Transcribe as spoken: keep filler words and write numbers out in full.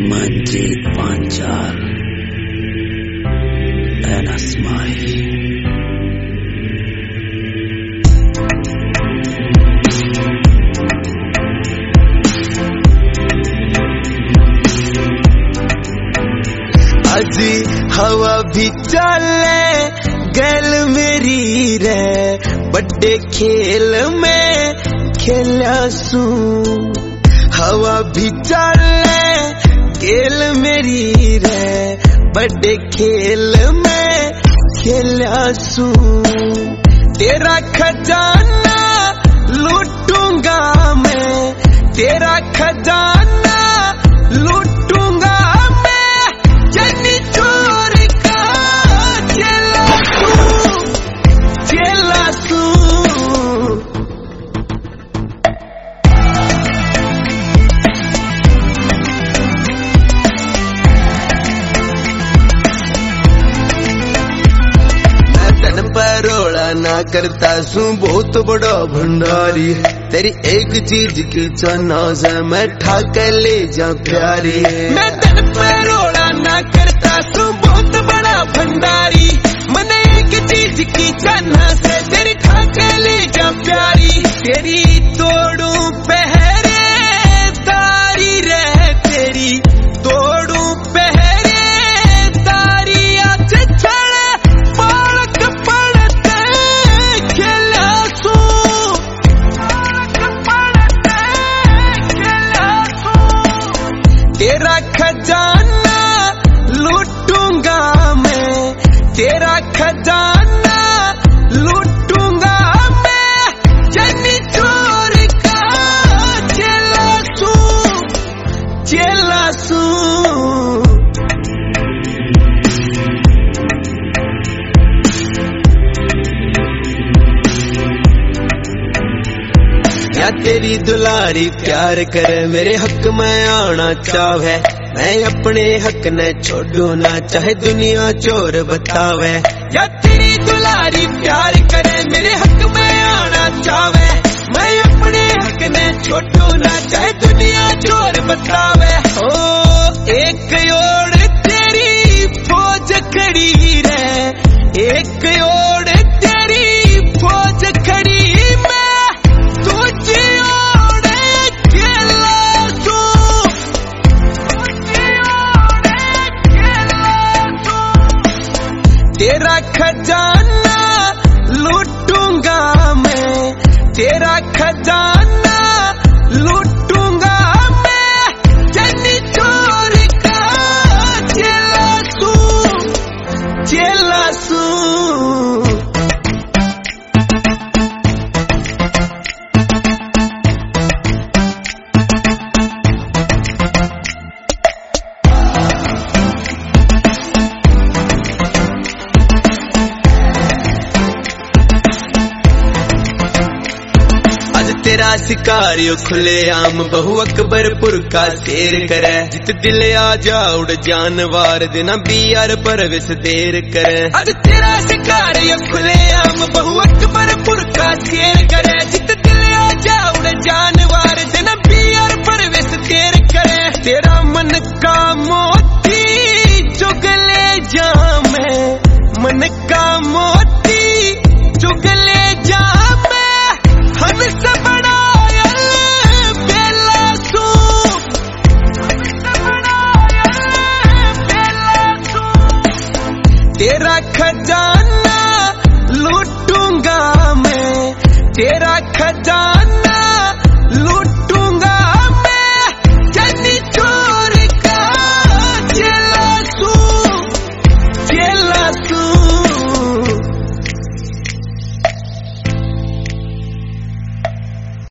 Manjit Panchal and Asmai. अजी हवा भी चले गल मेरी रे बड़े खेल में खेला सू। हवा भी चले खेल मेरी रे बड़े खेल में खेला सू। तेरा खजाना लूटूंगा मैं, तेरा खजाना लूटूंगा जनी चोर का चला तू, चला तू। मैं तन परोड़ा ना करता सू बहुत बड़ा भंडारी। तेरी एक चीज की चना से मैं ठाक ले जा प्यारी। मैं तन परोड़ा ना करता तू बहुत बड़ा भंडारी। मैंने एक चीज की चना से तेरी ठाक ले जा प्यारी। तेरी तोड़ू पहरे तारी रह, तेरी तोड़ू पहरे तारी आज छड़े पालक पड़ते खेला सू। तेरा खजाना लूटूंगा मैं, तेरा खजाना लूटूंगा मैं जनी चोर का चला सू, चला सू। या तेरी दुलारी प्यार करे मेरे हक में आना चाहे। मैं अपने हक न छोड़ू ना चाहे दुनिया चोर बतावे। या तेरी दुलारी प्यार करे मेरे हक में आना चाहे। मैं अपने हक न छोड़ू ना चाहे दुनिया चोर बतावे। ओ एक ओर तेरी फौज खड़ी रे, एक ओर तेरी फौज खड़ी तेरा खजाना लूटूंगा मैं, तेरा खजाना लूटूंगा मैं जनी चोर का चला सू, चला सू। तेरा शिकारियो खुले आम बहु अकबरपुर का शेर करे। जित दिल आ जा उड़ जानवर दिना बियार परवेश देर करे। आज तेरा शिकारियो खुले आम बहु अकबरपुर का शेर करे। जित दिल आ जा उड़ जानवर दिना बियार परवेश देर करे। तेरा मन का मोती चुगले जा मैं, मन का मोती चुगले जा मैं हम सब तेरा खजाना लूटूंगा मैं, तेरा खजाना